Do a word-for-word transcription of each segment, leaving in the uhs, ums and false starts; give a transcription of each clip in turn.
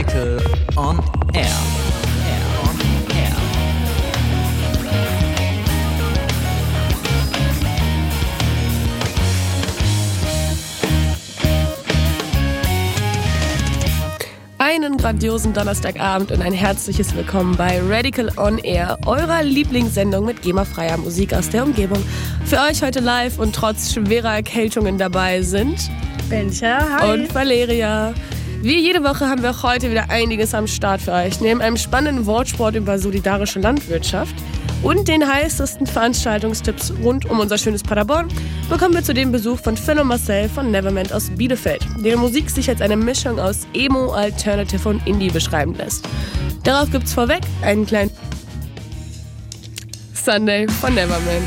Radical on Air. Air on Air. Einen grandiosen Donnerstagabend und ein herzliches Willkommen bei Radical on Air, eurer Lieblingssendung mit GEMA-freier Musik aus der Umgebung. Für euch heute live und trotz schwerer Erkältungen dabei sind Bencha, hi. Und Valeria. Wie jede Woche haben wir auch heute wieder einiges am Start für euch. Neben einem spannenden Wortsport über solidarische Landwirtschaft und den heißesten Veranstaltungstipps rund um unser schönes Paderborn bekommen wir zudem Besuch von Phil und Marcel von Nevermind aus Bielefeld, deren Musik sich als eine Mischung aus Emo, Alternative und Indie beschreiben lässt. Darauf gibt's vorweg einen kleinen Sunday von Nevermind.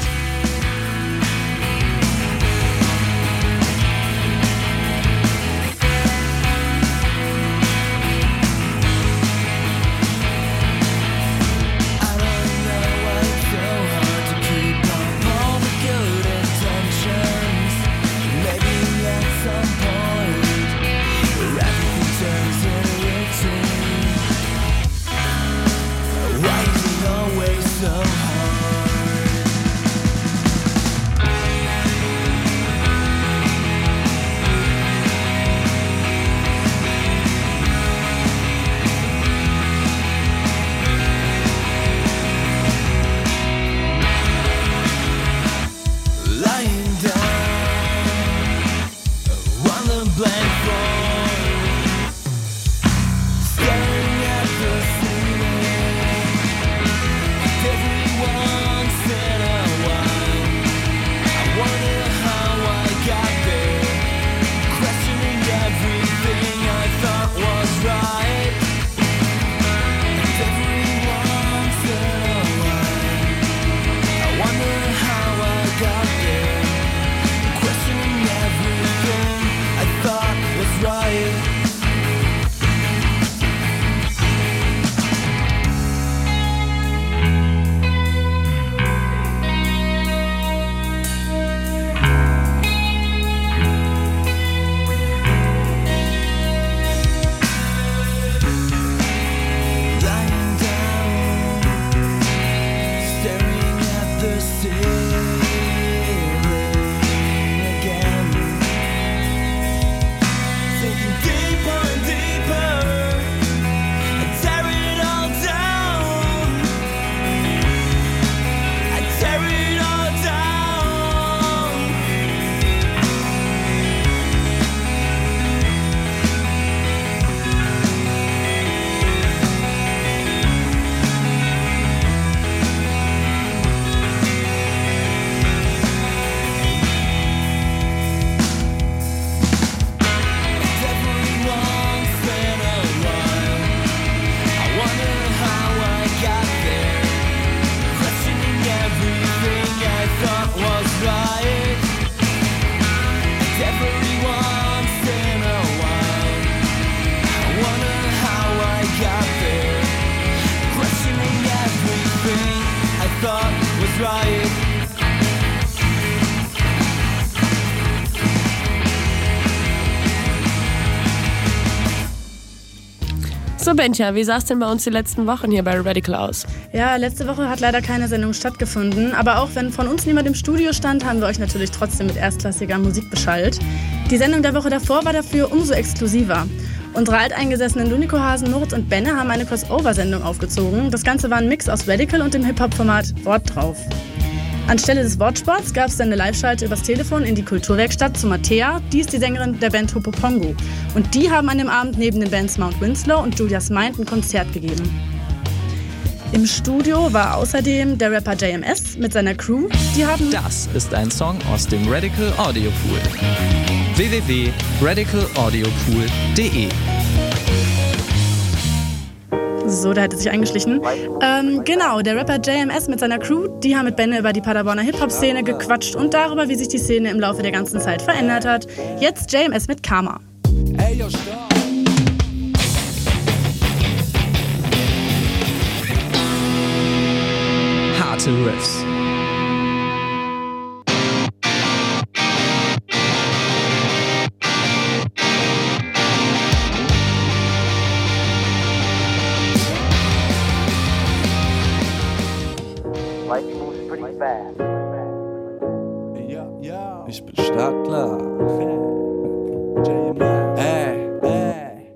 So Bencha, wie sah es denn bei uns die letzten Wochen hier bei Radical aus? Ja, letzte Woche hat leider keine Sendung stattgefunden, aber auch wenn von uns niemand im Studio stand, haben wir euch natürlich trotzdem mit erstklassiger Musik beschallt. Die Sendung der Woche davor war dafür umso exklusiver. Unsere alteingesessenen Lunico-Hasen Moritz und Benne haben eine Crossover-Sendung aufgezogen. Das Ganze war ein Mix aus Radical und dem Hip-Hop-Format Wort drauf. Anstelle des Wortsports gab es dann eine Live-Schalte übers Telefon in die Kulturwerkstatt zu Mattea. Die ist die Sängerin der Band Hopopongo. Und die haben an dem Abend neben den Bands Mount Winslow und Julia's Mind ein Konzert gegeben. Im Studio war außerdem der Rapper J M S mit seiner Crew. Die haben Das ist ein Song aus dem Radical Audio Pool. w w w punkt radical audio pool punkt d e So, da hat es sich eingeschlichen. Ähm, genau, der Rapper J M S mit seiner Crew, die haben mit Benne über die Paderborner Hip-Hop-Szene gequatscht und darüber, wie sich die Szene im Laufe der ganzen Zeit verändert hat. Jetzt J M S mit Karma. Hey, yo, stop. Harte Riffs. Ich bin startklar. Ey, ey.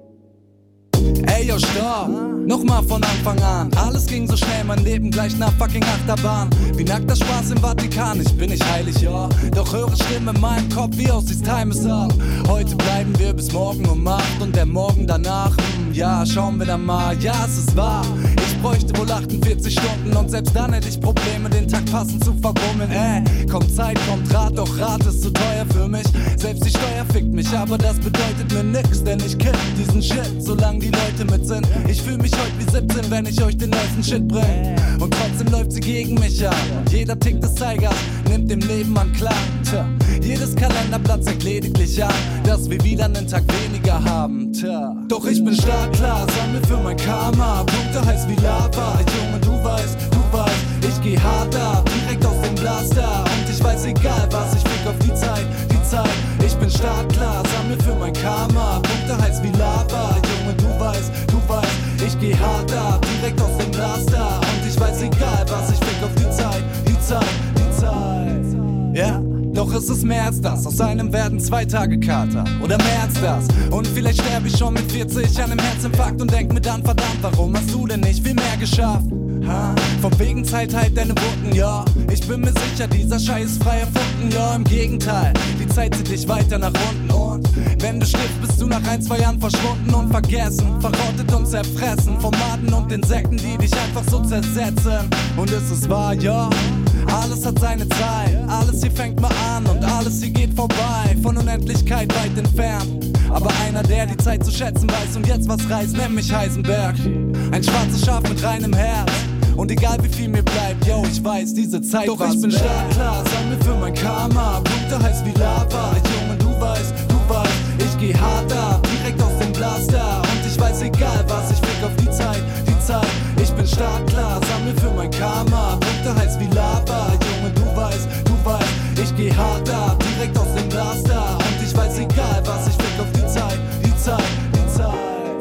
Ey, yo, stopp. Nochmal von Anfang an. Alles ging so schnell, mein Leben gleich nach fucking Achterbahn. Wie nackter Spaß im Vatikan, ich bin nicht heilig, ja. Doch höre Stimmen in meinem Kopf, wie aus this time is up. Heute bleiben wir bis morgen um acht und der Morgen danach, hm, ja, schauen wir dann mal, ja, es ist wahr. Ich bräuchte wohl achtundvierzig Stunden und selbst dann hätte ich Probleme, den Tag passend zu verwummeln. Ey, kommt Zeit, kommt Rat, doch Rat ist zu teuer für mich. Selbst die Steuer fickt mich, aber das bedeutet mir nix, denn ich kill diesen Shit, solange die Leute mit sind. Ich fühl mich heute wie siebzehn, wenn ich euch den neuesten Shit bring. Und trotzdem läuft sie gegen mich an. Und jeder Tick des Zeigers nimmt dem Leben an Klang. Tja, jedes Kalenderblatt zeigt lediglich an, dass wir wieder einen Tag weniger haben. Tja, doch ich bin startklar, sammle für mein Karma. Punkte heiß wie Lava. Junge, du weißt, du weißt, ich geh hart ab, direkt aus dem Blaster. Und ich weiß egal was, ich fick auf die Zeit, die Zeit. Ich bin startklar, sammle für mein Karma. Punkte heiß wie Lava. Junge, du weißt, du weißt, ich geh hart ab, direkt aus dem Blaster. Und ich weiß egal was, ich fick auf die Zeit, die Zeit, die Zeit. Ja, yeah. Doch es ist mehr als das, aus einem werden zwei Tage Kater oder mehr als das. Und vielleicht sterbe ich schon mit vierzig an einem Herzinfarkt und denk mir dann, verdammt, warum hast du denn nicht viel mehr geschafft? Ha? Von wegen Zeit halt deine Wunden, ja. Ich bin mir sicher, dieser Scheiß ist frei erfunden, ja. Im Gegenteil, die Zeit zieht dich weiter nach unten. Und wenn du stirbst, bist du nach ein, zwei Jahren verschwunden und vergessen, verrottet und zerfressen von Maden und Insekten, die dich einfach so zersetzen. Und es ist wahr, ja. Alles hat seine Zeit, alles hier fängt mal an und alles hier geht vorbei, von Unendlichkeit weit entfernt. Aber einer, der die Zeit zu schätzen weiß und jetzt was reißt, nennt mich Heisenberg. Ein schwarzes Schaf mit reinem Herz. Und egal wie viel mir bleibt, yo, ich weiß, diese Zeit doch ich bin startklar, sammle für mein Karma. Punkte heiß wie Lava. Junge, du weißt, du weißt, ich geh hart ab, direkt aus dem Blaster. Und ich weiß egal was, ich fick auf die Zeit, die Zeit. Ich bin startklar, sammle für mein Karma. Punkte heiß wie Lava. Junge, du weißt, du weißt, ich geh hart ab, direkt aus dem Blaster. Und ich weiß egal was, ich fick auf die Zeit, die Zeit, die Zeit.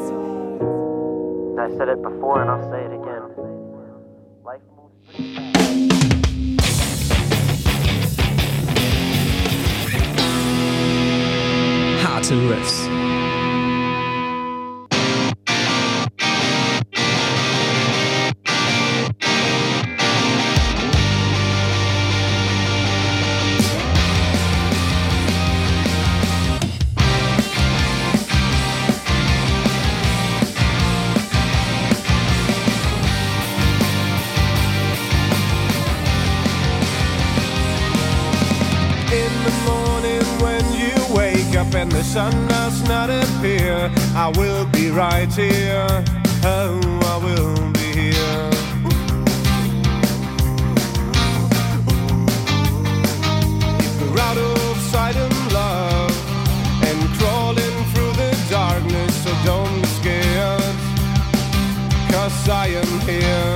I said it before and I'll say it again. Life moves pretty fast. Harte Riffs. And the sun does not appear, I will be right here. Oh, I will be here. If we're out of sight and love and crawling through the darkness, so don't be scared, 'cause I am here.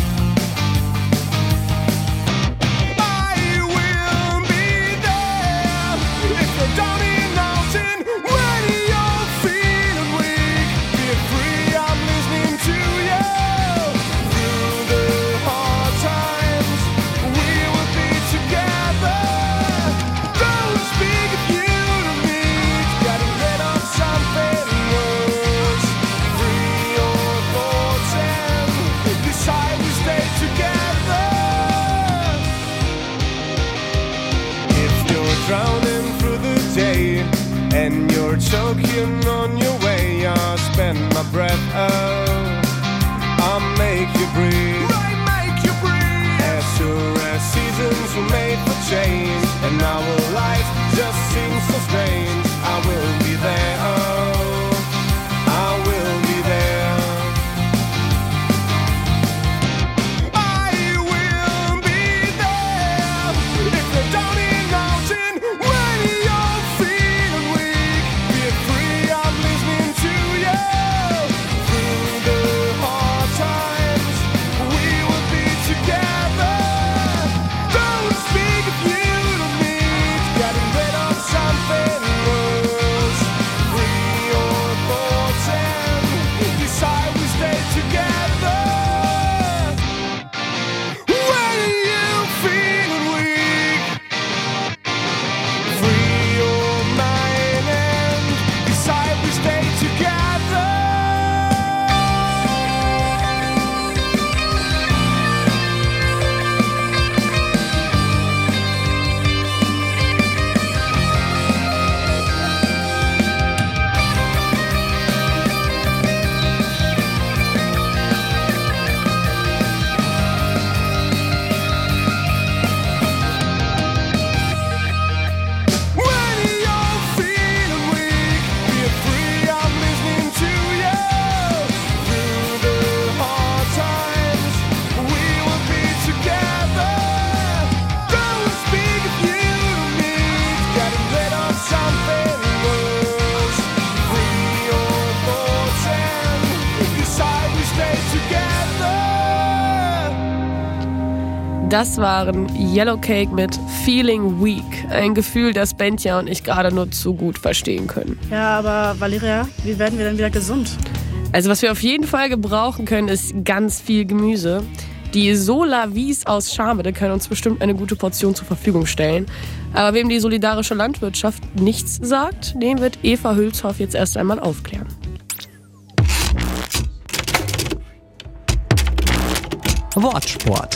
And you're choking on your way, I'll spend my breath out, I'll make you breathe, right, make you breathe. As sure as seasons were made for change, and our life just seems so strange, I will be there, oh, I will be there. I will be there, if you're down in mountain, when you're feeling weak, be free, I'm listening to you. Through the hard times, we will be together. Don't speak of you. Das waren Yellowcake mit Feeling Weak. Ein Gefühl, das Bentja und ich gerade nur zu gut verstehen können. Ja, aber Valeria, wie werden wir denn wieder gesund? Also was wir auf jeden Fall gebrauchen können, ist ganz viel Gemüse. Die Solavis aus Schamede können uns bestimmt eine gute Portion zur Verfügung stellen. Aber wem die solidarische Landwirtschaft nichts sagt, den wird Eva Hülshoff jetzt erst einmal aufklären. Wortsport.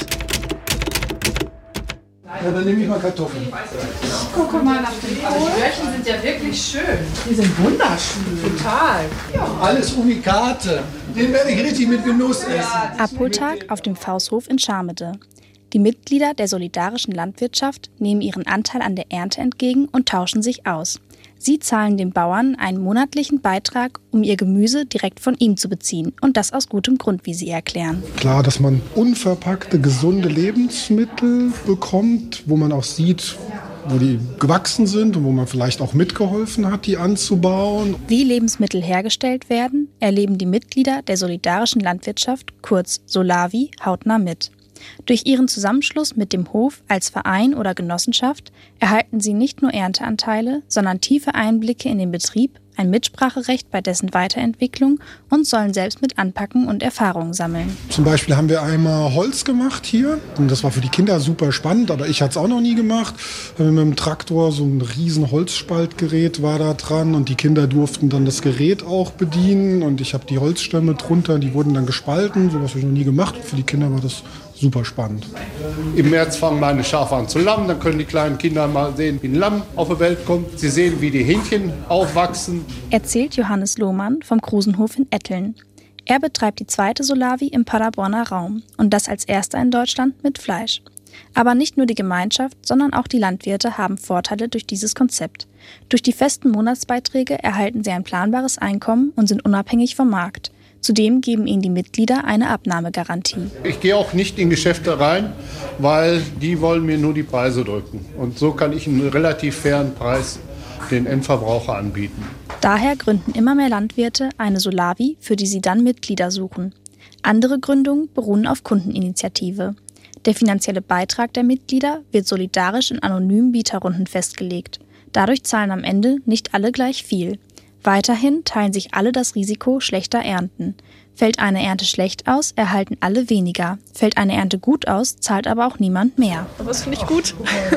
Ja, dann nehme ich mal Kartoffeln. Guck mal nach den Kohl. Die Röhrchen sind ja wirklich schön. Die sind wunderschön. Total. Ja. Alles Unikate. Den werde ich richtig mit Genuss essen. Abholtag auf dem Fausthof in Schamede. Die Mitglieder der solidarischen Landwirtschaft nehmen ihren Anteil an der Ernte entgegen und tauschen sich aus. Sie zahlen den Bauern einen monatlichen Beitrag, um ihr Gemüse direkt von ihm zu beziehen. Und das aus gutem Grund, wie sie erklären. Klar, dass man unverpackte, gesunde Lebensmittel bekommt, wo man auch sieht, wo die gewachsen sind und wo man vielleicht auch mitgeholfen hat, die anzubauen. Wie Lebensmittel hergestellt werden, erleben die Mitglieder der solidarischen Landwirtschaft, kurz Solavi, hautnah mit. Durch ihren Zusammenschluss mit dem Hof als Verein oder Genossenschaft erhalten sie nicht nur Ernteanteile, sondern tiefe Einblicke in den Betrieb, ein Mitspracherecht bei dessen Weiterentwicklung und sollen selbst mit anpacken und Erfahrungen sammeln. Zum Beispiel haben wir einmal Holz gemacht hier. Und das war für die Kinder super spannend, aber ich hatte es auch noch nie gemacht. Mit dem Traktor, so ein riesen Holzspaltgerät war da dran und die Kinder durften dann das Gerät auch bedienen. Und ich habe die Holzstämme drunter, die wurden dann gespalten, sowas habe ich noch nie gemacht. Für die Kinder war das super spannend. Im März fangen meine Schafe an zu lammen, dann können die kleinen Kinder mal sehen, wie ein Lamm auf die Welt kommt. Sie sehen, wie die Hähnchen aufwachsen. Erzählt Johannes Lohmann vom Krusenhof in Etteln. Er betreibt die zweite Solavi im Paderborner Raum und das als erster in Deutschland mit Fleisch. Aber nicht nur die Gemeinschaft, sondern auch die Landwirte haben Vorteile durch dieses Konzept. Durch die festen Monatsbeiträge erhalten sie ein planbares Einkommen und sind unabhängig vom Markt. Zudem geben ihnen die Mitglieder eine Abnahmegarantie. Ich gehe auch nicht in Geschäfte rein, weil die wollen mir nur die Preise drücken. Und so kann ich einen relativ fairen Preis den Endverbraucher anbieten. Daher gründen immer mehr Landwirte eine Solavi, für die sie dann Mitglieder suchen. Andere Gründungen beruhen auf Kundeninitiative. Der finanzielle Beitrag der Mitglieder wird solidarisch in anonymen Bieterrunden festgelegt. Dadurch zahlen am Ende nicht alle gleich viel. Weiterhin teilen sich alle das Risiko schlechter Ernten. Fällt eine Ernte schlecht aus, erhalten alle weniger. Fällt eine Ernte gut aus, zahlt aber auch niemand mehr. Aber das finde ich gut,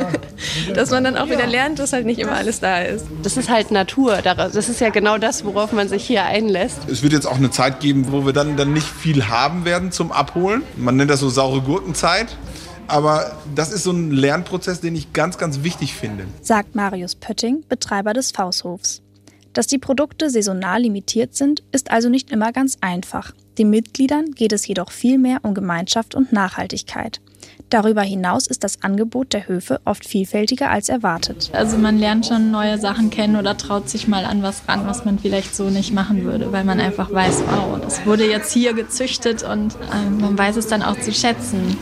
dass man dann auch wieder lernt, dass halt nicht immer alles da ist. Das ist halt Natur. Das ist ja genau das, worauf man sich hier einlässt. Es wird jetzt auch eine Zeit geben, wo wir dann, dann nicht viel haben werden zum Abholen. Man nennt das so saure Gurkenzeit. Aber das ist so ein Lernprozess, den ich ganz, ganz wichtig finde. Sagt Marius Pötting, Betreiber des Fausthofs. Dass die Produkte saisonal limitiert sind, ist also nicht immer ganz einfach. Den Mitgliedern geht es jedoch viel mehr um Gemeinschaft und Nachhaltigkeit. Darüber hinaus ist das Angebot der Höfe oft vielfältiger als erwartet. Also man lernt schon neue Sachen kennen oder traut sich mal an was ran, was man vielleicht so nicht machen würde, weil man einfach weiß, wow, das wurde jetzt hier gezüchtet und äh, man weiß es dann auch zu schätzen.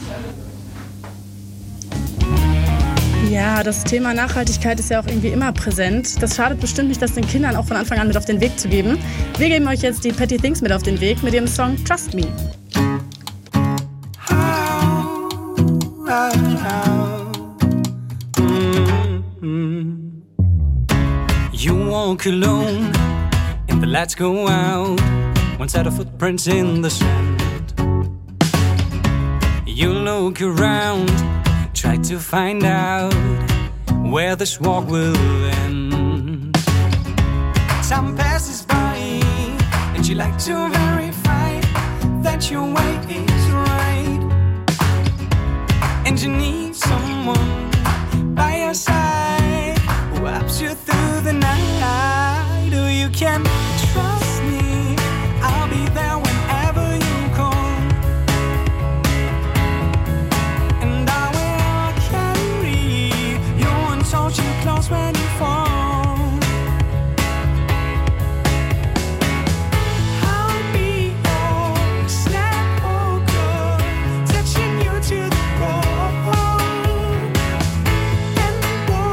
Ja, das Thema Nachhaltigkeit ist ja auch irgendwie immer präsent. Das schadet bestimmt nicht, das den Kindern auch von Anfang an mit auf den Weg zu geben. Wir geben euch jetzt die Petty Things mit auf den Weg mit ihrem Song Trust Me. You walk alone and the lights go out. One set of footprints in the sand. You look around, try to find out where this walk will end. Time passes by and you like to verify that your way is right. And you need someone by your side who helps you through the night. Oh, you can trust me, I'll be there whenever you call. Hold you close when you fall. I'll be your snap walker, touching you to the core. And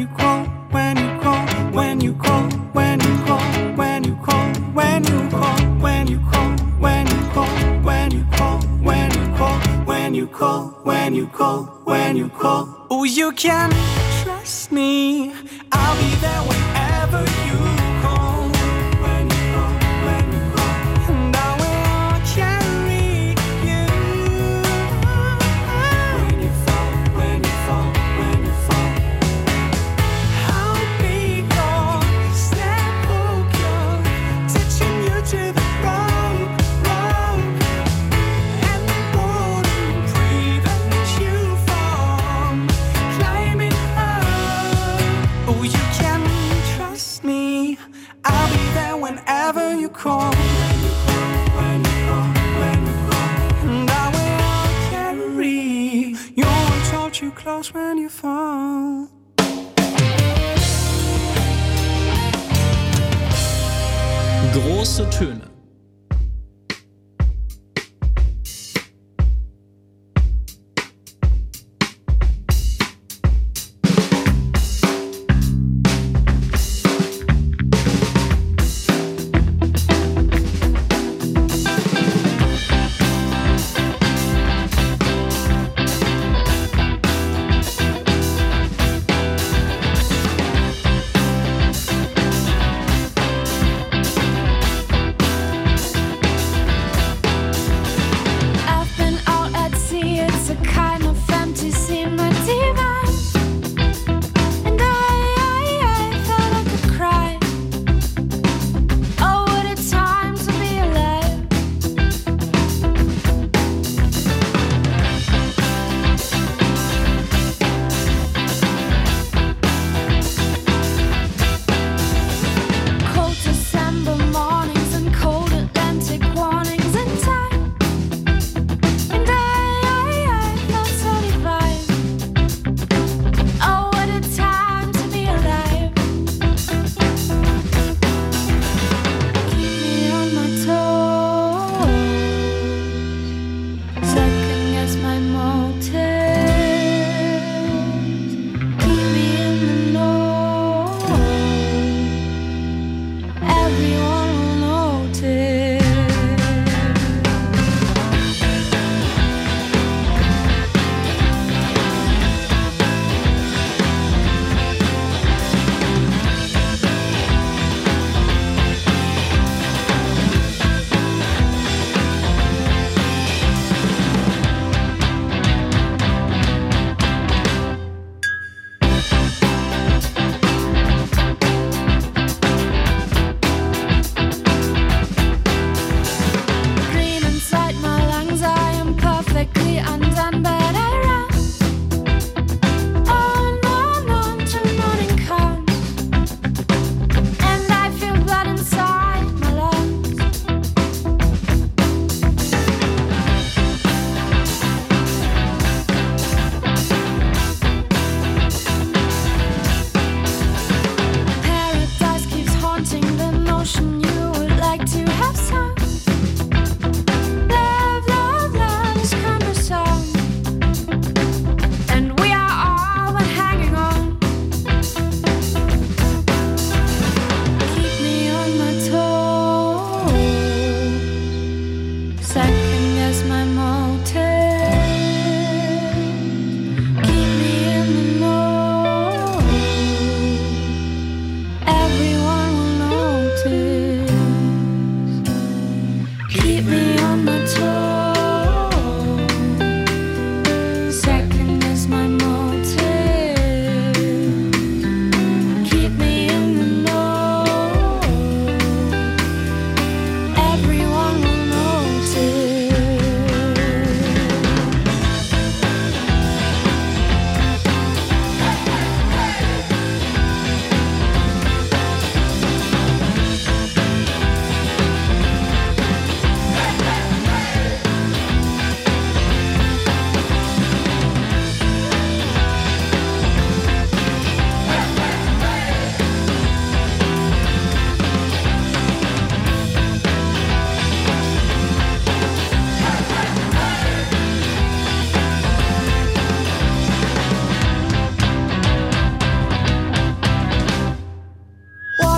you call, when you call, when you call, when you call, when you call, when you call, when you call, when you call, when you call, when you call, when you call, when you call, when you call. Oh, you can trust me, I'll be there whenever you call. When you call, when you call, and I will carry you. When you fall, when you fall, when you fall, I'll be your step hooker, teaching you to the rope, rope, and wouldn't prevent you from climbing up. Oh, you can trust me, I'll be there whenever you call. When you call, when you call, when you call, and I will carry you and hold you close when you fall. Große Töne.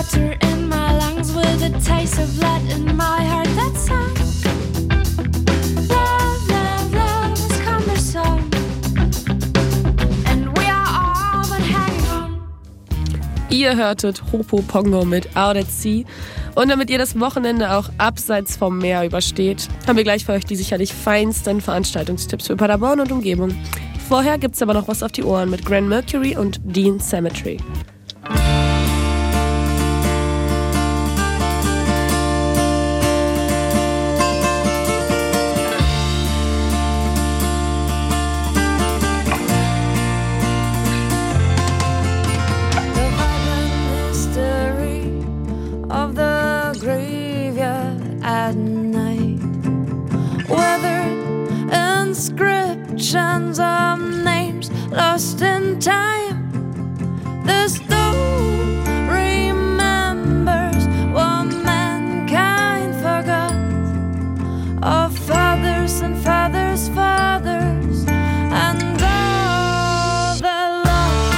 water in my lungs with a taste of blood in my heart. That song, love, love, love has come their song, and we are all but hanging on. Ihr hörtet Hopo Pongo mit Out at Sea. Und damit ihr das Wochenende auch abseits vom Meer übersteht, haben wir gleich für euch die sicherlich feinsten Veranstaltungstipps für Paderborn und Umgebung. Vorher gibt's aber noch was auf die Ohren mit Grand Mercury und Dean Cemetery. Of names lost in time. The stone remembers what mankind forgot, of fathers and fathers' fathers, and all the lost.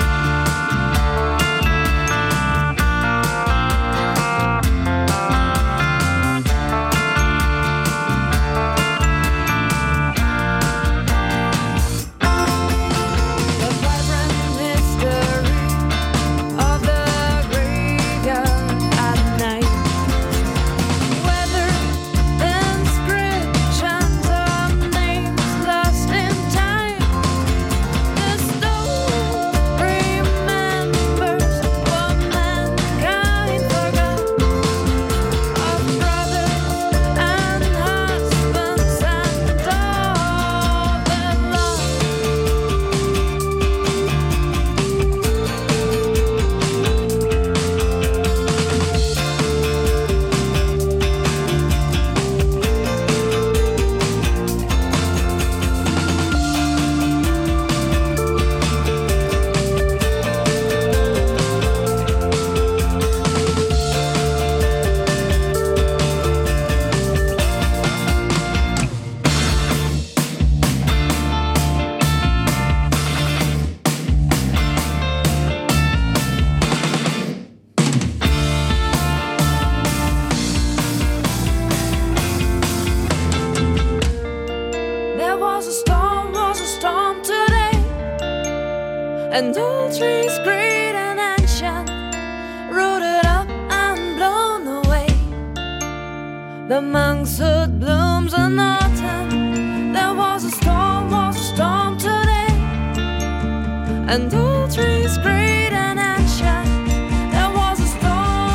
And all trees great and ancient, rooted up and blown away. The monkshood blooms in autumn. There was a storm, was a storm today. And all trees great and ancient, there was a storm.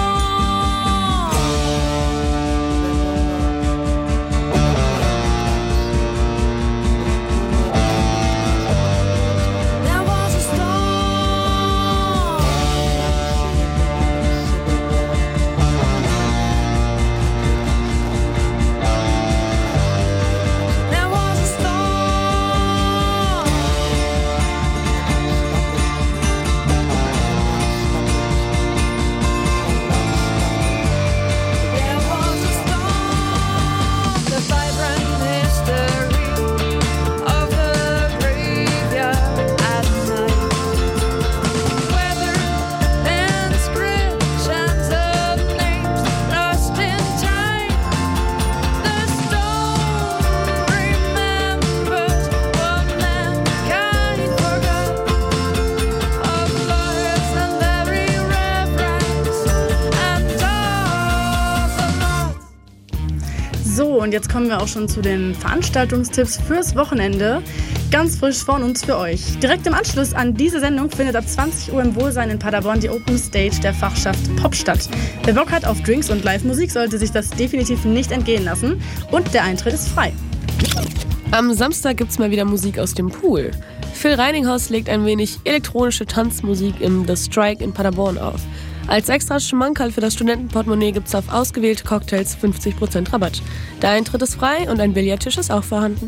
Und jetzt kommen wir auch schon zu den Veranstaltungstipps fürs Wochenende. Ganz frisch von uns für euch. Direkt im Anschluss an diese Sendung findet ab zwanzig Uhr im Wohlsein in Paderborn die Open Stage der Fachschaft Pop statt. Wer Bock hat auf Drinks und Live-Musik, sollte sich das definitiv nicht entgehen lassen. Und der Eintritt ist frei. Am Samstag gibt's mal wieder Musik aus dem Pool. Phil Reininghaus legt ein wenig elektronische Tanzmusik im The Strike in Paderborn auf. Als extra Schmankerl für das Studentenportemonnaie gibt's auf ausgewählte Cocktails fünfzig Prozent Rabatt. Der Eintritt ist frei und ein Billardtisch ist auch vorhanden.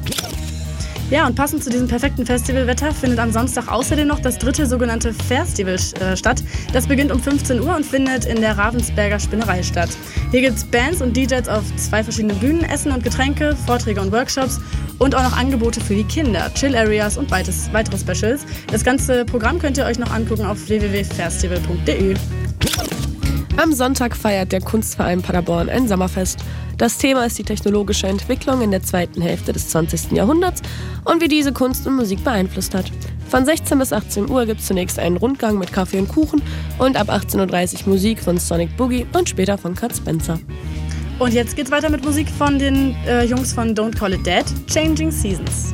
Ja, und passend zu diesem perfekten Festivalwetter findet am Samstag außerdem noch das dritte sogenannte Festival äh, statt. Das beginnt um fünfzehn Uhr und findet in der Ravensberger Spinnerei statt. Hier gibt es Bands und D Js auf zwei verschiedenen Bühnen, Essen und Getränke, Vorträge und Workshops und auch noch Angebote für die Kinder, Chill-Areas und weites, weitere Specials. Das ganze Programm könnt ihr euch noch angucken auf w w w punkt festival punkt d e. Am Sonntag feiert der Kunstverein Paderborn ein Sommerfest. Das Thema ist die technologische Entwicklung in der zweiten Hälfte des zwanzigsten Jahrhunderts und wie diese Kunst und Musik beeinflusst hat. Von sechzehn bis achtzehn Uhr gibt es zunächst einen Rundgang mit Kaffee und Kuchen und ab achtzehn Uhr dreißig Musik von Sonic Boogie und später von Cut Spencer. Und jetzt geht's weiter mit Musik von den äh, Jungs von Don't Call It Dead, Changing Seasons.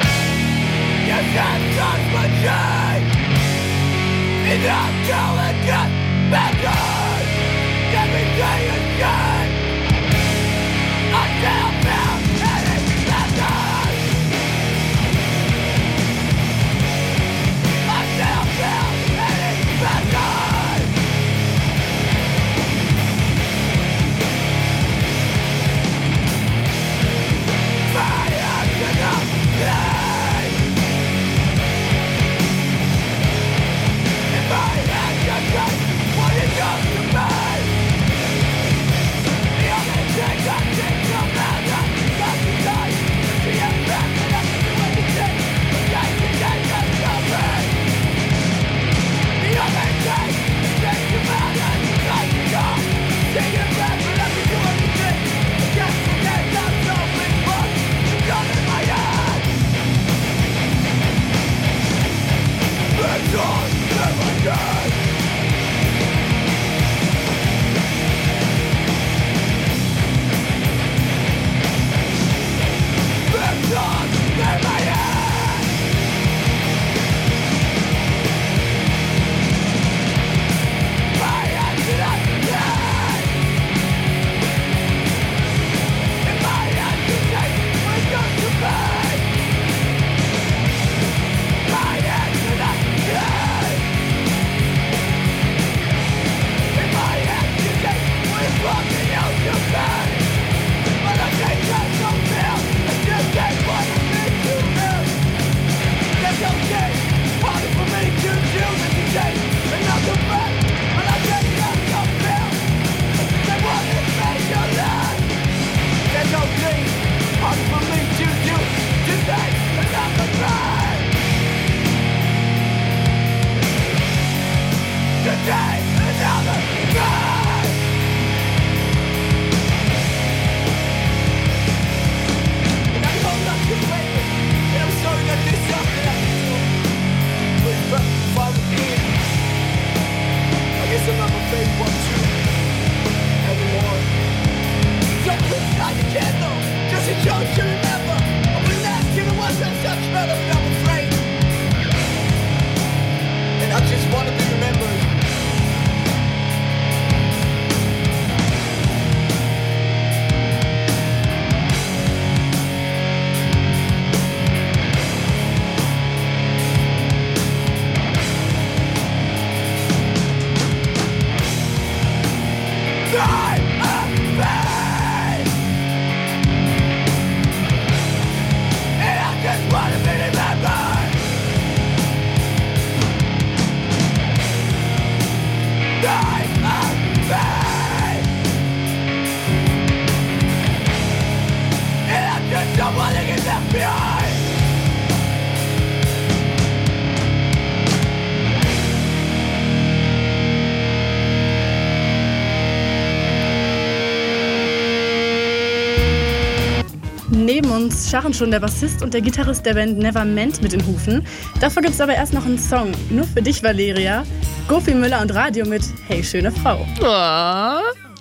Neben uns scharren schon der Bassist und der Gitarrist der Band Neverment mit den Hufen. Davor gibt's aber erst noch einen Song, nur für dich, Valeria. Gofi Müller und Radio mit Hey, schöne Frau. Oh.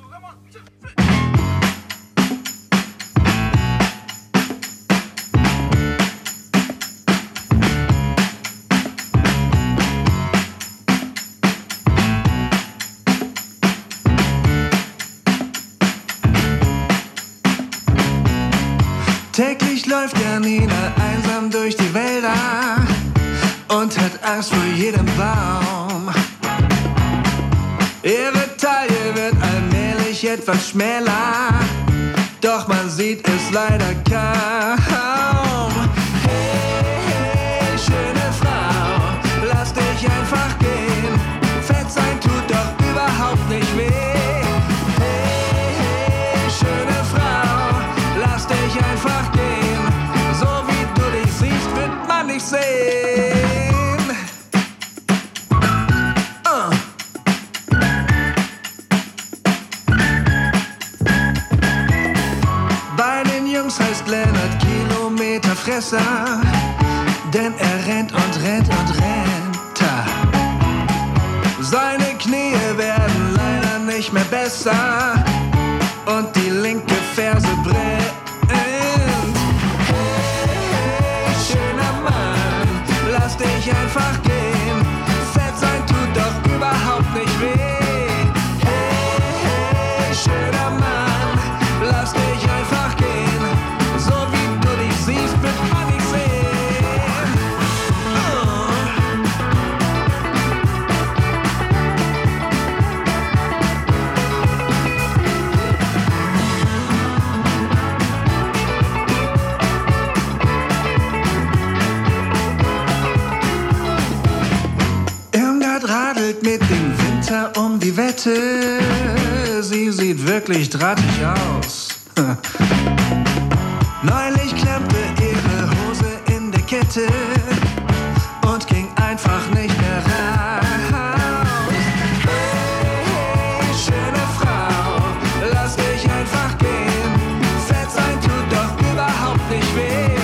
Täglich läuft Janina einsam durch die Wälder und hat Angst vor jedem Baum. Ihre Taille wird allmählich etwas schmäler, doch man sieht es leider kaum. Hey, hey, schöne Frau, lass dich einfach gehen. Fett sein tut doch überhaupt nicht weh. Hey, hey, schöne Frau, lass dich einfach gehen. So wie du dich siehst, wird man dich sehen. Uh. besser, denn er rennt und rennt und rennt. Seine Knie werden leider nicht mehr besser und die linke Ferse brennt. Hey, schöner Mann, lass dich einfach gehen. Fett sein tut doch überhaupt nicht weh. Hey, hey, schöner Mann, lass dich einfach gehen. So wie du dich siehst, wird man dich sehen. Oh. Irmgard radelt mit dem Winter um die Wette. Sie sieht wirklich drahtig aus. Neulich klemmte ihre Hose in der Kette und ging einfach nicht mehr raus. Hey, schöne Frau, lass dich einfach gehen. Fett sein tut doch überhaupt nicht weh.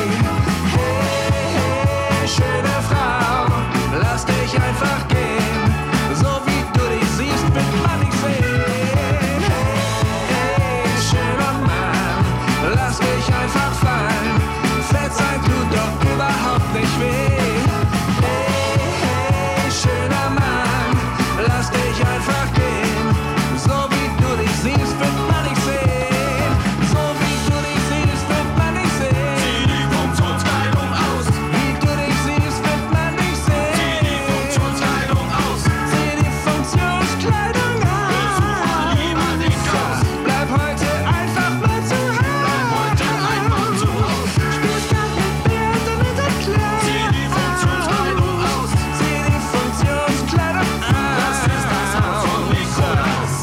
Hey, schöne Frau, lass dich einfach gehen. So wie du dich siehst, wird man dich sehen. Hey, schöner Mann, lass dich einfach fallen. Fett sein tut doch überhaupt nicht weh. Hey, hey, schöner Mann, lass dich einfach gehen. So wie du dich siehst, wird man dich sehen. So wie du dich siehst, wird man dich sehen. Sieh die Funktionsteilung aus. Wie du dich siehst, wird man dich sehen. Sieh die Funktionsteilung aus. Sieh die Funktionskleidung aus. Besuche lieber den Chaos. Bleib heute einfach mal zu Hause. Bleib heute einfach zu Hause. Spielst grad mit mir, damit erklärt. Sieh die Funktionskleidung aus. Sieh die Funktionskleidung aus. Das ist das Haus von Nikolaus.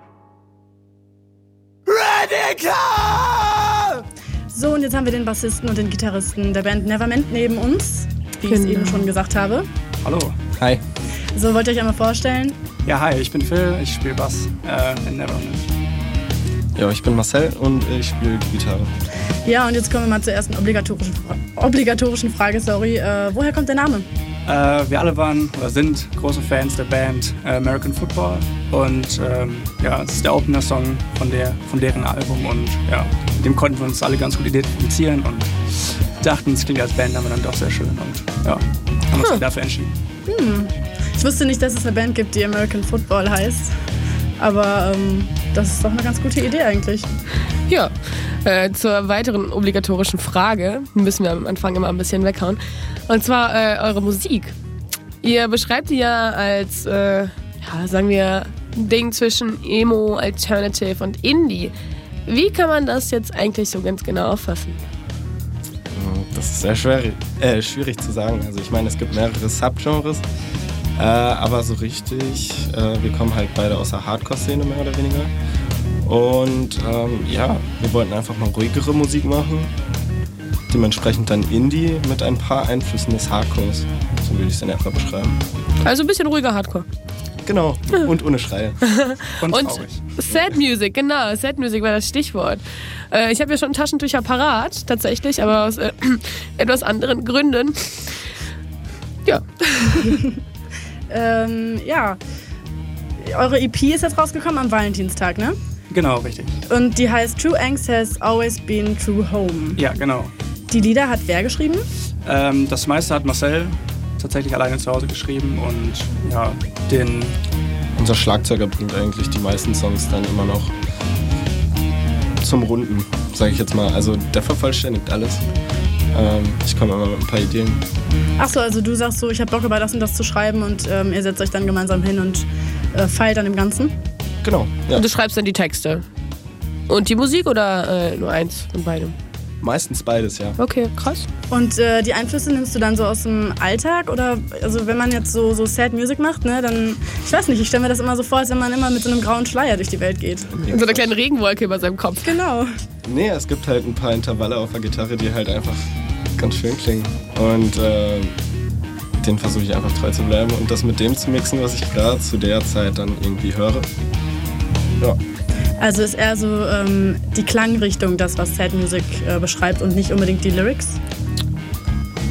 Radical! So, und jetzt haben wir den Bassisten und den Gitarristen der Band Nevermind neben uns, wie ich es Genau. eben schon gesagt habe. Hallo. Hi. So, wollt ihr euch einmal vorstellen? Ja, hi, ich bin Phil, ich spiele Bass äh, in Nevermind. Ja, ich bin Marcel und ich spiele Gitarre. Ja, und jetzt kommen wir mal zur ersten obligatorischen, Fra- obligatorischen Frage. Sorry. Äh, woher kommt der Name? Äh, wir alle waren oder sind große Fans der Band äh, American Football und ähm, ja, es ist der Opener-Song von, der, von deren Album und ja, mit dem konnten wir uns alle ganz gut identifizieren und dachten, es klingt als Bandname dann doch sehr schön und ja, haben uns Hm. dafür entschieden. Hm. Ich wusste nicht, dass es eine Band gibt, die American Football heißt. Aber ähm, das ist doch eine ganz gute Idee eigentlich. Ja, äh, zur weiteren obligatorischen Frage müssen wir am Anfang immer ein bisschen weghauen. Und zwar äh, eure Musik. Ihr beschreibt die ja als, äh, ja, sagen wir, ein Ding zwischen Emo, Alternative und Indie. Wie kann man das jetzt eigentlich so ganz genau auffassen? Das ist sehr schwer, äh, schwierig zu sagen. Also ich meine, es gibt mehrere Subgenres, äh, aber so richtig, äh, wir kommen halt beide aus der Hardcore-Szene mehr oder weniger. Und ähm, ja, wir wollten einfach mal ruhigere Musik machen. Dementsprechend dann Indie mit ein paar Einflüssen des Hardcores. So würde ich es in etwa beschreiben. Also ein bisschen ruhiger Hardcore. Genau, und ohne Schreie. Und, und Sad Music, genau, Sad Music war das Stichwort. Äh, ich habe ja schon Taschentücher parat, tatsächlich, aber aus äh, etwas anderen Gründen. Ja. ähm, ja. Eure E P ist jetzt rausgekommen am Valentinstag, ne? Genau, richtig. Und die heißt True Angst Has Always Been True Home. Ja, genau. Die Lieder hat wer geschrieben? Ähm, das meiste hat Marcel tatsächlich alleine zu Hause geschrieben und ja, den... Unser Schlagzeuger bringt eigentlich die meisten Songs dann immer noch zum Runden, sage ich jetzt mal. Also der vervollständigt alles. Ähm, ich komme immer mit ein paar Ideen. Ach so, also du sagst so, ich habe Bock über das und das zu schreiben und ähm, ihr setzt euch dann gemeinsam hin und äh, feilt an dem Ganzen? Genau, ja. Und du schreibst dann die Texte? Und die Musik oder äh, nur eins von beidem? Meistens beides, ja. Okay, krass. Und äh, die Einflüsse nimmst du dann so aus dem Alltag? Oder, also wenn man jetzt so, so Sad Music macht, ne, dann, ich weiß nicht, ich stelle mir das immer so vor, als wenn man immer mit so einem grauen Schleier durch die Welt geht. So eine kleine Regenwolke über seinem Kopf. Genau. Nee, es gibt halt ein paar Intervalle auf der Gitarre, die halt einfach ganz schön klingen. Und äh, denen versuche ich einfach treu zu bleiben und das mit dem zu mixen, was ich gerade zu der Zeit dann irgendwie höre. Ja. Also ist eher so ähm, die Klangrichtung das, was Sad Music äh, beschreibt und nicht unbedingt die Lyrics?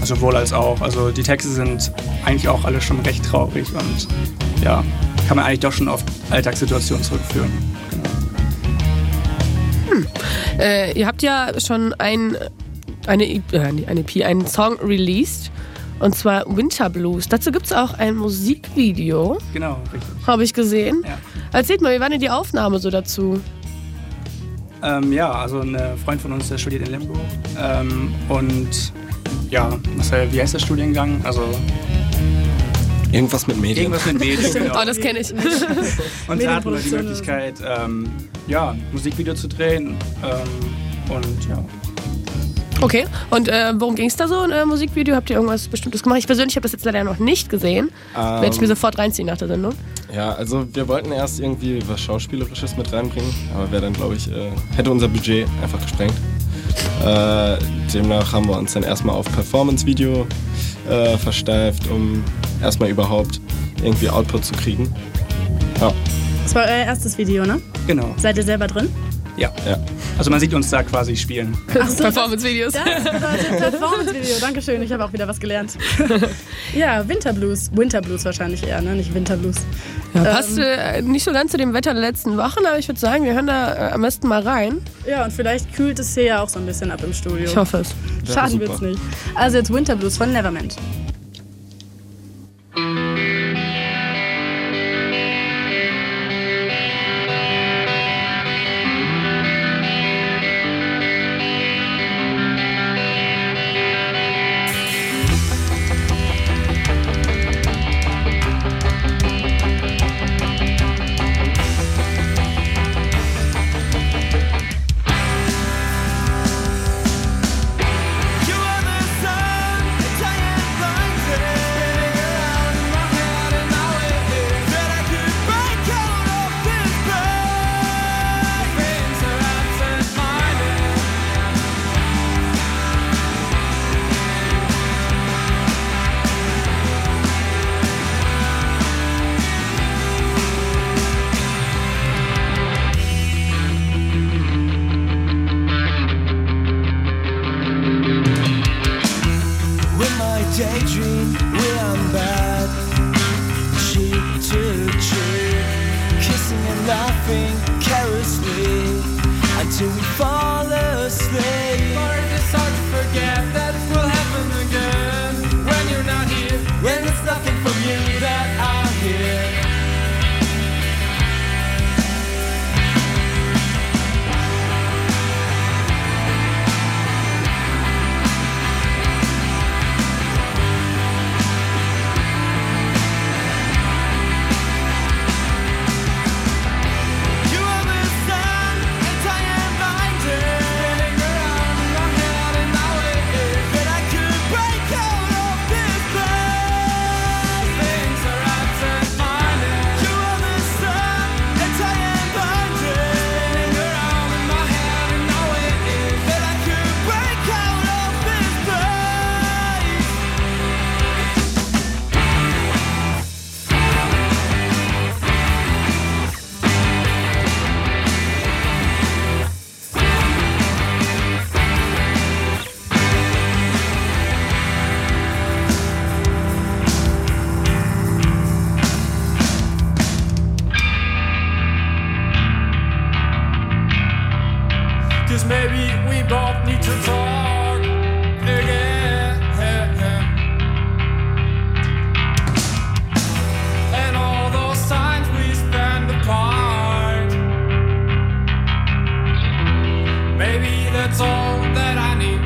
sowohl als auch. Also die Texte sind eigentlich auch alle schon recht traurig und ja, kann man eigentlich doch schon auf Alltagssituationen zurückführen. Genau. Hm. Äh, ihr habt ja schon ein, eine, äh, eine E P, einen Song released. Und zwar Winter Blues. Dazu gibt es auch ein Musikvideo. Genau, richtig. Habe ich gesehen. Ja. Erzählt mal, wie war denn die Aufnahme so dazu? Ähm, ja, also ein Freund von uns, der studiert in Limburg. Ähm, und ja, was, wie heißt der Studiengang? Also Irgendwas mit Medien. Irgendwas mit Medien, genau. Oh, das kenne ich. Und da hatten wir die Möglichkeit, ähm, ja, ein Musikvideo zu drehen. Ähm, und ja. Okay, und äh, worum ging es da so in eurem Musikvideo? Habt ihr irgendwas Bestimmtes gemacht? Ich persönlich habe das jetzt leider noch nicht gesehen. Ähm, Werde ich mir sofort reinziehen nach der Sendung. Ja, also wir wollten erst irgendwie was Schauspielerisches mit reinbringen, aber wäre dann, glaube ich, äh, hätte unser Budget einfach gesprengt. Äh, demnach haben wir uns dann erstmal auf Performance-Video äh, versteift, um erstmal überhaupt irgendwie Output zu kriegen. Ja. Das war euer erstes Video, ne? Genau. Seid ihr selber drin? Ja. ja. Also man sieht uns da quasi spielen. Ach so, Performance-Videos. Das, das bedeutet Performance-Video. Dankeschön, ich habe auch wieder was gelernt. Ja, Winterblues. Winterblues wahrscheinlich eher, ne? Nicht Winterblues. Ja, passt äh, nicht so ganz zu dem Wetter der letzten Wochen, aber ich würde sagen, wir hören da äh, am besten mal rein. Ja, und vielleicht kühlt es hier ja auch so ein bisschen ab im Studio. Ich hoffe es. Schaden wird's nicht. Also jetzt Winterblues von Nevermind. Daydream when I'm bad, cheek to cheek, kissing and laughing carelessly until we fall asleep. Or it's hard to forget that it will happen again when you're not here. When it's nothing from you that I hear. Maybe we both need to talk again. And all those times we spend apart, maybe that's all that I need.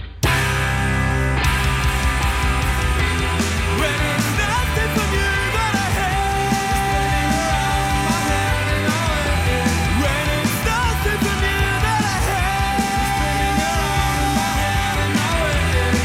When it's nothing from you that I hate, when it's nothing from you that I hate.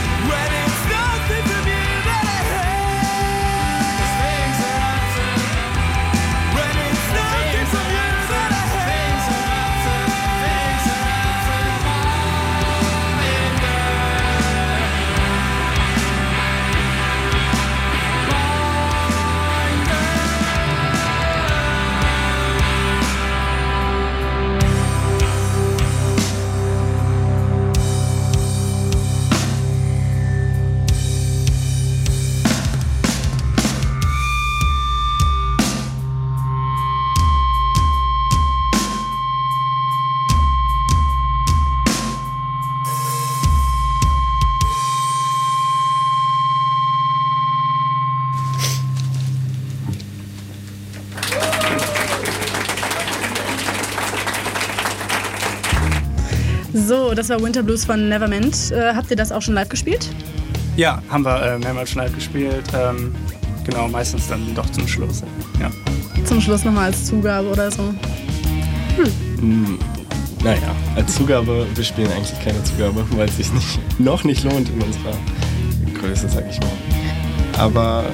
So, das war Winter Blues von Nevermind. Äh, habt ihr das auch schon live gespielt? Ja, haben wir äh, mehrmals schon live gespielt. Ähm, genau, meistens dann doch zum Schluss. Ja. Zum Schluss nochmal als Zugabe oder so? Hm. Hm, naja, als Zugabe, wir spielen eigentlich keine Zugabe, weil es sich nicht, noch nicht lohnt in unserer Größe, sag ich mal. Aber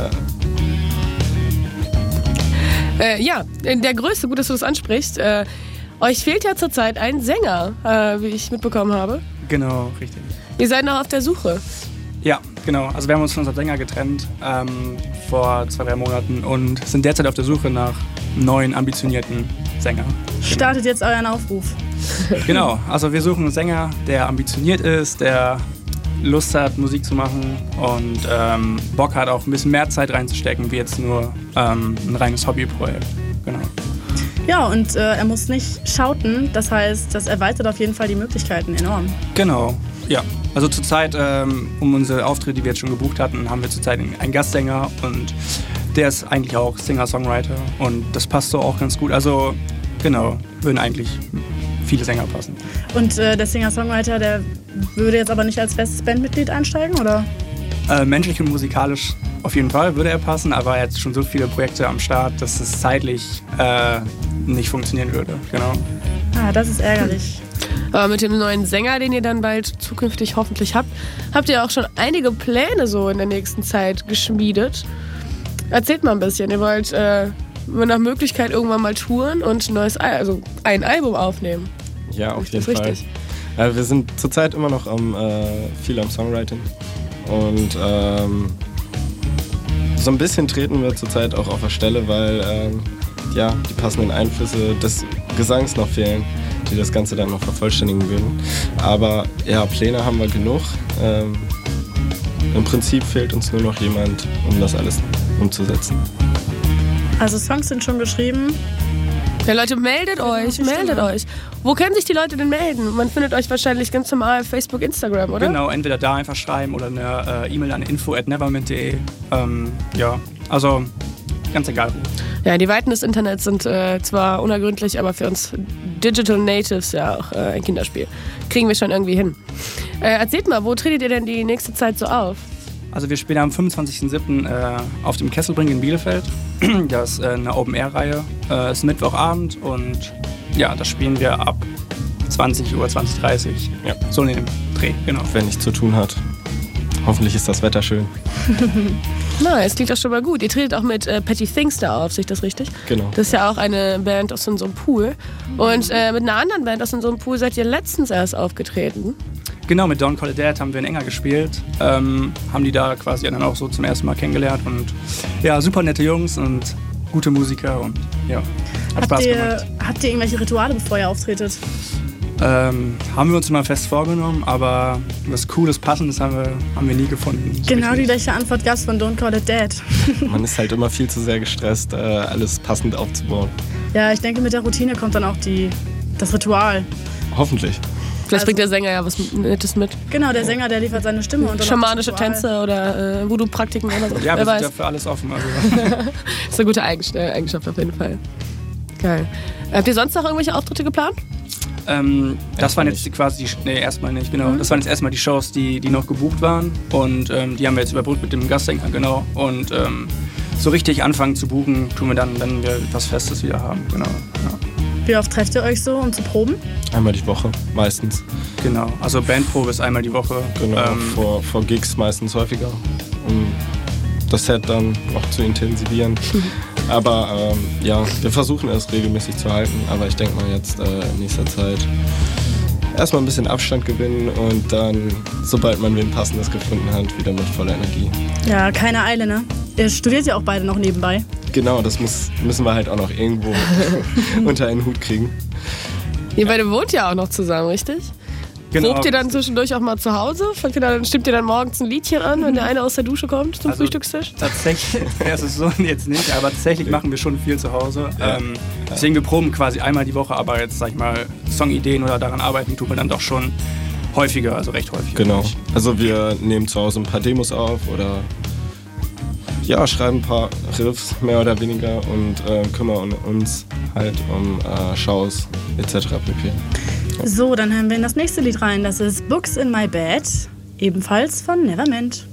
äh äh, ja, in der Größe, gut, dass du das ansprichst. Äh, euch fehlt ja zurzeit ein Sänger, äh, wie ich mitbekommen habe. Genau, richtig. Ihr seid noch auf der Suche. Ja, genau. Also wir haben uns von unserem Sänger getrennt ähm, vor zwei, drei Monaten und sind derzeit auf der Suche nach neuen, ambitionierten Sänger. Startet jetzt euren Aufruf. Genau, also wir suchen einen Sänger, der ambitioniert ist, der Lust hat, Musik zu machen und ähm, Bock hat, auch ein bisschen mehr Zeit reinzustecken, wie jetzt nur ähm, ein reines Hobbyprojekt. Genau. Ja, und äh, er muss nicht schauten, das heißt, das erweitert auf jeden Fall die Möglichkeiten enorm. Genau, ja. Also zurzeit, ähm, um unsere Auftritte, die wir jetzt schon gebucht hatten, haben wir zurzeit einen Gastsänger und der ist eigentlich auch Singer-Songwriter und das passt so auch ganz gut. Also genau, würden eigentlich viele Sänger passen. Und äh, der Singer-Songwriter, der würde jetzt aber nicht als festes Bandmitglied einsteigen, oder? Äh, menschlich und musikalisch auf jeden Fall würde er passen, aber er hat schon so viele Projekte am Start, dass es zeitlich äh, nicht funktionieren würde. Genau. Ah, das ist ärgerlich. Aber mit dem neuen Sänger, den ihr dann bald zukünftig hoffentlich habt, habt ihr auch schon einige Pläne so in der nächsten Zeit geschmiedet. Erzählt mal ein bisschen. Ihr wollt äh, nach Möglichkeit irgendwann mal touren und ein neues, Al- also ein Album aufnehmen. Ja, auf jeden richtig? Fall. Ja, wir sind zurzeit immer noch am, äh, viel am Songwriting und ähm, so ein bisschen treten wir zurzeit auch auf der Stelle, weil ähm, ja, die passenden Einflüsse des Gesangs noch fehlen, die das Ganze dann noch vervollständigen würden. Aber ja, Pläne haben wir genug. Ähm, Im Prinzip fehlt uns nur noch jemand, um das alles umzusetzen. Also Songs sind schon geschrieben. Ja, Leute, meldet euch, meldet euch. Wo können sich die Leute denn melden? Man findet euch wahrscheinlich ganz normal auf Facebook, Instagram, oder? Genau, entweder da einfach schreiben oder eine äh, E-Mail an info at nevermind punkt de. Ähm, ja, also ganz egal. Ja, die Weiten des Internets sind äh, zwar unergründlich, aber für uns Digital Natives ja auch äh, ein Kinderspiel. Kriegen wir schon irgendwie hin. Äh, erzählt mal, wo tretet ihr denn die nächste Zeit so auf? Also wir spielen am fünfundzwanzigsten siebten Äh, auf dem Kesselbrink in Bielefeld. Das ist äh, eine Open-Air-Reihe. Äh, ist Mittwochabend und ja, das spielen wir ab zwanzig Uhr, zwanzig Uhr dreißig. Ja. So in dem Dreh, genau. Wer nichts zu tun hat. Hoffentlich ist das Wetter schön. Na, es klingt doch schon mal gut. Ihr tretet auch mit äh, Petty Things da auf, sehe ich das richtig? Genau. Das ist ja auch eine Band aus unserem Pool. Und äh, mit einer anderen Band aus unserem Pool seid ihr letztens erst aufgetreten. Genau, mit Don't Call It Dead haben wir in Enger gespielt. Ähm, haben die da quasi dann auch so zum ersten Mal kennengelernt. Und ja, super nette Jungs und gute Musiker und ja, hat habt Spaß ihr, gemacht. Habt ihr irgendwelche Rituale, bevor ihr auftretet? Ähm, haben wir uns immer fest vorgenommen, aber was Cooles, Passendes haben wir, haben wir nie gefunden. Genau die gleiche Antwort gab es von Don't Call It Dead. Man ist halt immer viel zu sehr gestresst, äh, alles passend aufzubauen. Ja, ich denke, mit der Routine kommt dann auch die, das Ritual. Hoffentlich. Vielleicht bringt der Sänger ja was Nettes mit. Genau, der Sänger, der liefert seine Stimme. Und schamanische Tänze oder äh, Voodoo-Praktiken oder so. Ja, Wer wir weiß. sind ja für alles offen. Also. Das ist eine gute Eigenschaft auf jeden Fall. Geil. Habt ihr sonst noch irgendwelche Auftritte geplant? Ähm, das waren jetzt quasi die, nee, erstmal nicht, genau. Das waren jetzt erstmal die Shows, die, die noch gebucht waren. Und ähm, die haben wir jetzt überbrückt mit dem Gastsänger, genau. Und ähm, so richtig anfangen zu buchen, tun wir dann, wenn wir was Festes wieder haben, genau. Ja. Wie oft trefft ihr euch so, um zu proben? Einmal die Woche, meistens. Genau, also Bandprobe ist einmal die Woche. Genau, ähm, vor, vor Gigs meistens häufiger, um das Set dann noch zu intensivieren. Aber ähm, ja, wir versuchen es regelmäßig zu halten, aber ich denke mal jetzt äh, in nächster Zeit erstmal ein bisschen Abstand gewinnen und dann, sobald man wen Passendes gefunden hat, wieder mit voller Energie. Ja, keine Eile, ne? Ihr studiert ja auch beide noch nebenbei. Genau, das muss, müssen wir halt auch noch irgendwo unter einen Hut kriegen. Ihr beide wohnt ja auch noch zusammen, richtig? Genau. Probt ihr dann zwischendurch auch mal zu Hause? Fangt ihr dann, stimmt ihr dann morgens ein Liedchen an, wenn der eine aus der Dusche kommt zum Also Frühstückstisch? Tatsächlich, das ist so jetzt nicht, aber tatsächlich machen wir schon viel zu Hause. Ja. Ähm, deswegen wir proben quasi einmal die Woche, aber jetzt sag ich mal Songideen oder daran arbeiten tun wir dann doch schon häufiger, also recht häufig. Genau, also wir nehmen zu Hause ein paar Demos auf oder ja, schreiben ein paar Riffs mehr oder weniger und äh, kümmern uns halt um äh, Shows et cetera pp. So, dann hören wir in das nächste Lied rein. Das ist Books in My Bed, ebenfalls von Nevermind.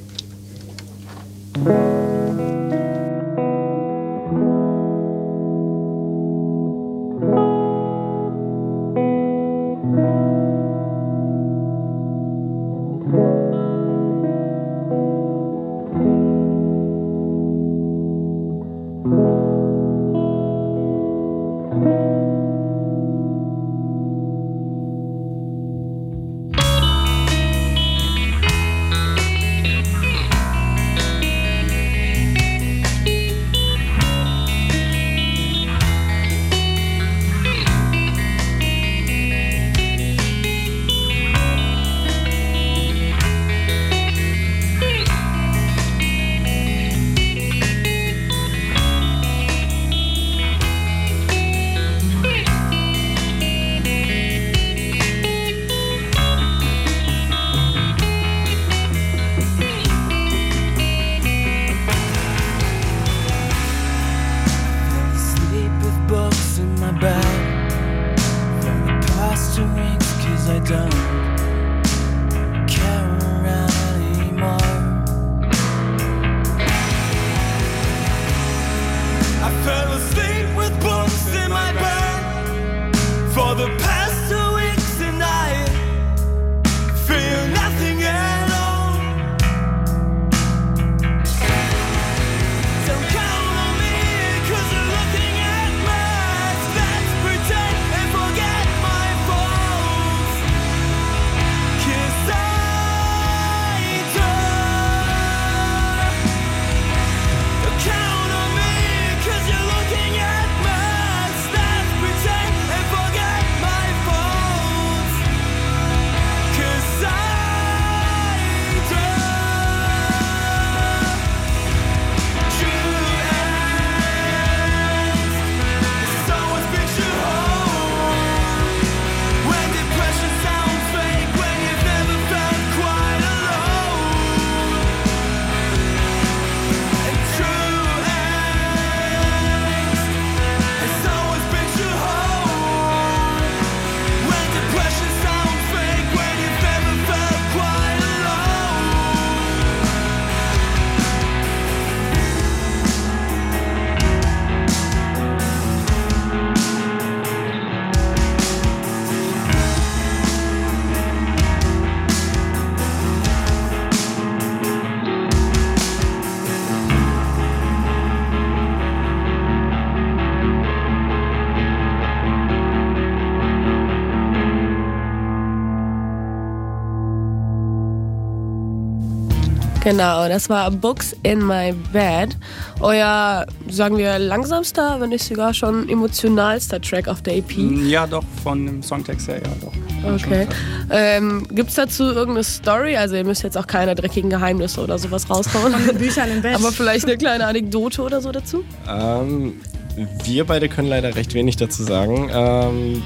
Genau, das war Books in My Bed. Euer, sagen wir, langsamster, wenn nicht sogar schon emotionalster Track auf der E P. Ja, doch, von dem Songtext her, ja, doch. Okay. Ähm, Gibt es dazu irgendeine Story? Also ihr müsst jetzt auch keine dreckigen Geheimnisse oder sowas raushauen. Von den Büchern im Bett. Aber vielleicht eine kleine Anekdote oder so dazu? Ähm, wir beide können leider recht wenig dazu sagen. Ähm,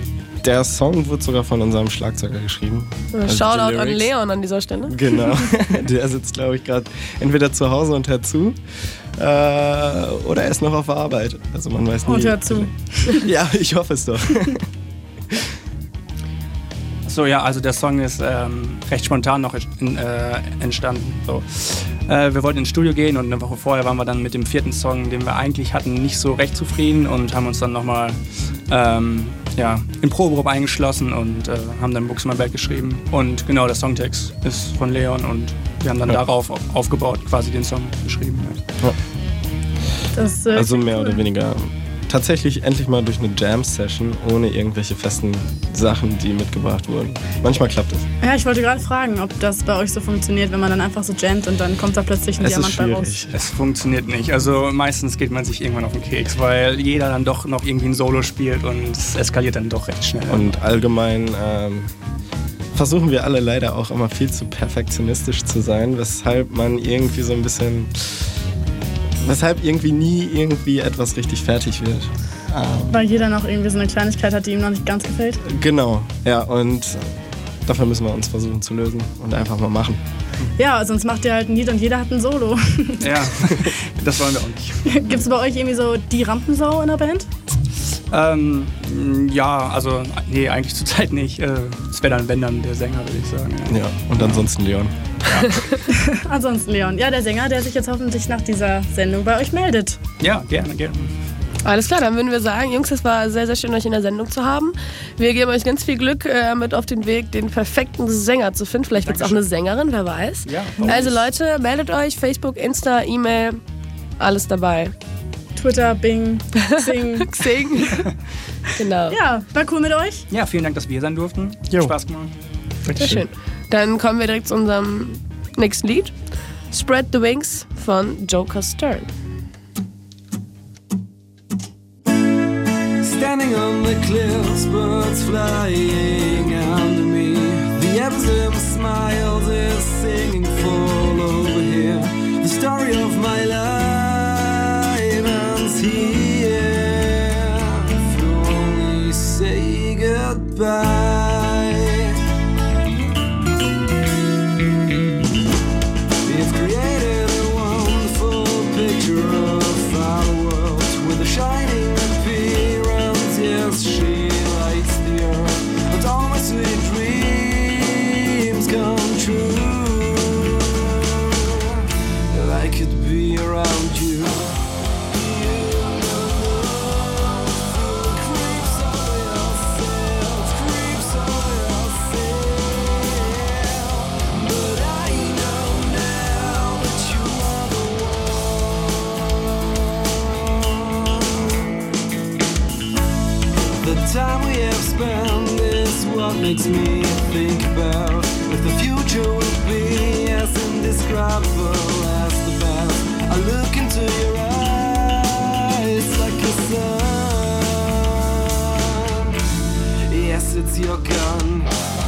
der Song wird sogar von unserem Schlagzeuger geschrieben. Also Shoutout an Leon an dieser Stelle. Genau. Der sitzt, glaube ich, gerade entweder zu Hause und hört zu äh, oder er ist noch auf der Arbeit. Also man weiß nie. Und hört zu. Ja, ich hoffe es doch. So, ja, also der Song ist ähm, recht spontan noch in, äh, entstanden. So. Äh, wir wollten ins Studio gehen und eine Woche vorher waren wir dann mit dem vierten Song, den wir eigentlich hatten, nicht so recht zufrieden und haben uns dann nochmal ähm, ja, in Probegruppe eingeschlossen und äh, haben dann Books in My Bed geschrieben. Und genau, der Songtext ist von Leon und wir haben dann ja. darauf aufgebaut quasi den Song geschrieben. Ja. Ja. Das, äh, also mehr cool. oder weniger tatsächlich endlich mal durch eine Jam-Session ohne irgendwelche festen Sachen, die mitgebracht wurden. Manchmal klappt es. Ja, ich wollte gerade fragen, ob das bei euch so funktioniert, wenn man dann einfach so jammt und dann kommt da plötzlich ein es Diamant ist bei raus. Es funktioniert nicht. Also meistens geht man sich irgendwann auf den Keks, weil jeder dann doch noch irgendwie ein Solo spielt und es eskaliert dann doch recht schnell. Und allgemein ähm, versuchen wir alle leider auch immer viel zu perfektionistisch zu sein, weshalb man irgendwie so ein bisschen... Weshalb irgendwie nie irgendwie etwas richtig fertig wird. Ähm, Weil jeder noch irgendwie so eine Kleinigkeit hat, die ihm noch nicht ganz gefällt. Genau, ja, und dafür müssen wir uns versuchen zu lösen und einfach mal machen. Ja, sonst macht ihr halt ein Lied und jeder hat ein Solo. Ja, das wollen wir auch nicht. Gibt es bei euch irgendwie so die Rampensau in der Band? Ähm, ja, also nee, eigentlich zurzeit nicht. Es äh, wäre dann, wenn dann, der Sänger, würde ich sagen. Ja, ja und ansonsten Leon. Ja. Ansonsten Leon. Ja, der Sänger, der sich jetzt hoffentlich nach dieser Sendung bei euch meldet. Ja, gerne, gerne. Alles klar, dann würden wir sagen, Jungs, es war sehr, sehr schön, euch in der Sendung zu haben. Wir geben euch ganz viel Glück äh, mit auf den Weg, den perfekten Sänger zu finden. Vielleicht wird es auch eine Sängerin, wer weiß. Ja, also Leute, meldet euch, Facebook, Insta, E-Mail, alles dabei. Twitter, Bing, Xing. Xing. Genau. Ja, war cool mit euch. Ja, vielen Dank, dass wir hier sein durften. Jo. Spaß gemacht. Sehr schön. Dann kommen wir direkt zu unserem nächsten Lied. Spread the Wings von Joker Stern. Standing on the cliffs, birds flying under me. The Amazon smiles is singing full over here. The story of my life ends here. If you only say goodbye. We've created a wonderful picture of our world with a shining appearance. Yes, she lights the earth, but all my sweet dreams come true. I could be around you. The time we have spent is what makes me think about if the future will be as indescribable as the past. I look into your eyes like a sun. Yes, it's your gun.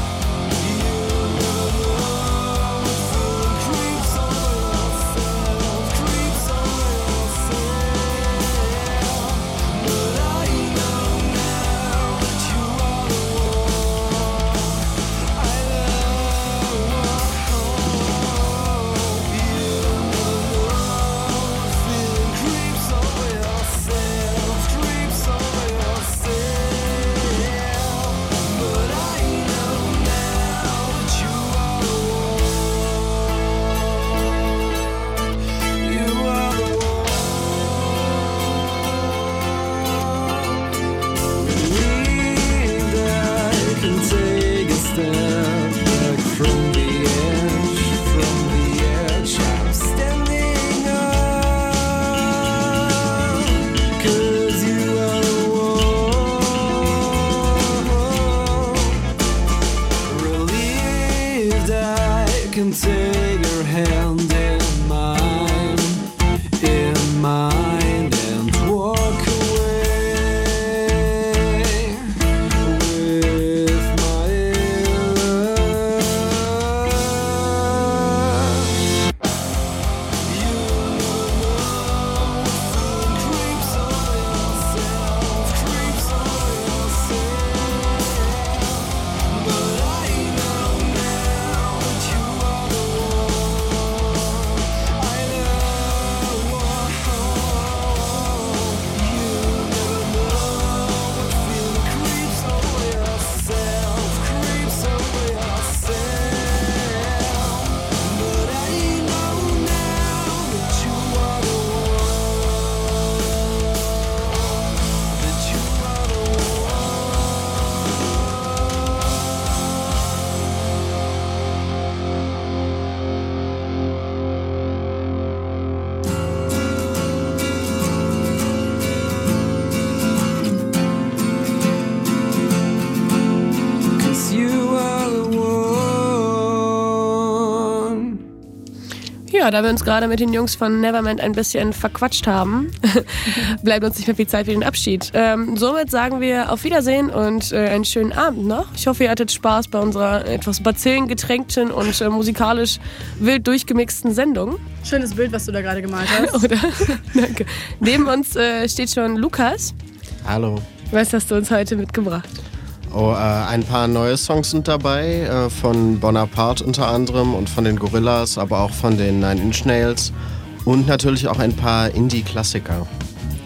Ja, da wir uns gerade mit den Jungs von Nevermind ein bisschen verquatscht haben, bleibt uns nicht mehr viel Zeit für den Abschied. Ähm, somit sagen wir auf Wiedersehen und äh, einen schönen Abend noch. Ich hoffe, ihr hattet Spaß bei unserer etwas bazillengetränkten und äh, musikalisch wild durchgemixten Sendung. Schönes Bild, was du da gerade gemalt hast. Oder? Danke. Neben uns äh, steht schon Lukas. Hallo. Was hast du uns heute mitgebracht? Oh, äh, ein paar neue Songs sind dabei, äh, von Bonaparte unter anderem und von den Gorillas, aber auch von den Nine Inch Nails und natürlich auch ein paar Indie-Klassiker.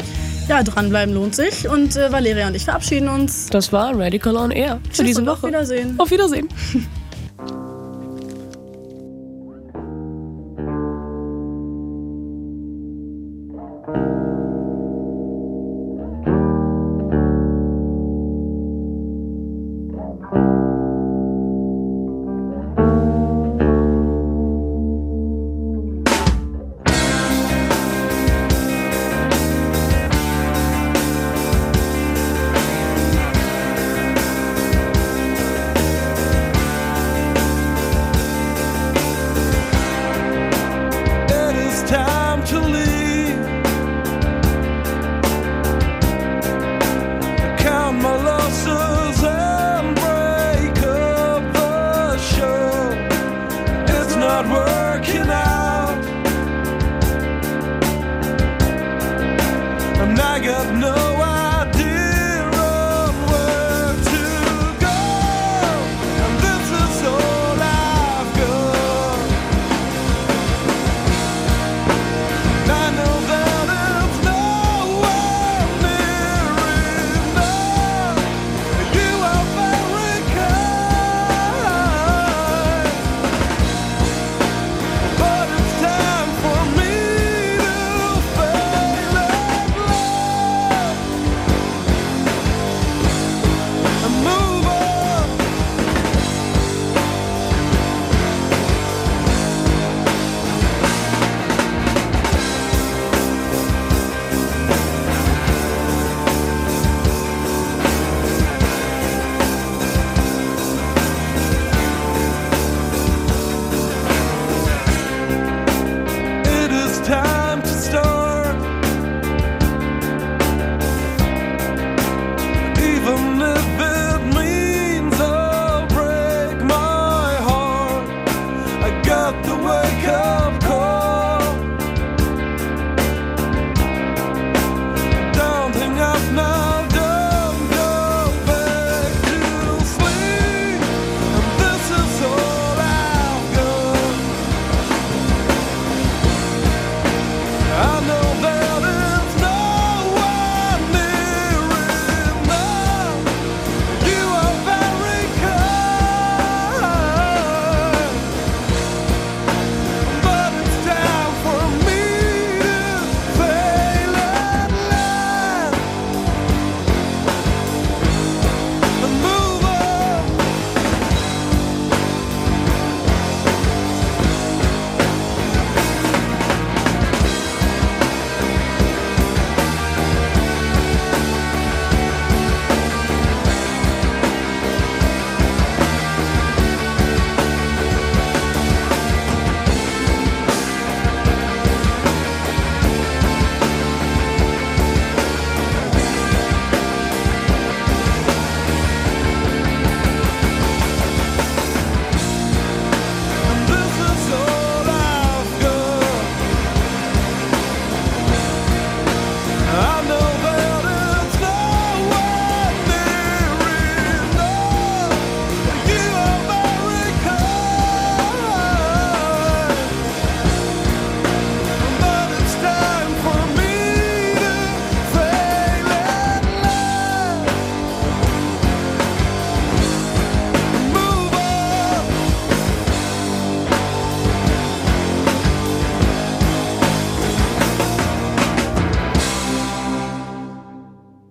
Ja, dranbleiben lohnt sich und äh, Valeria und ich verabschieden uns. Das war Radical on Air für Tschüss diese und Woche. Auf Wiedersehen. Auf Wiedersehen.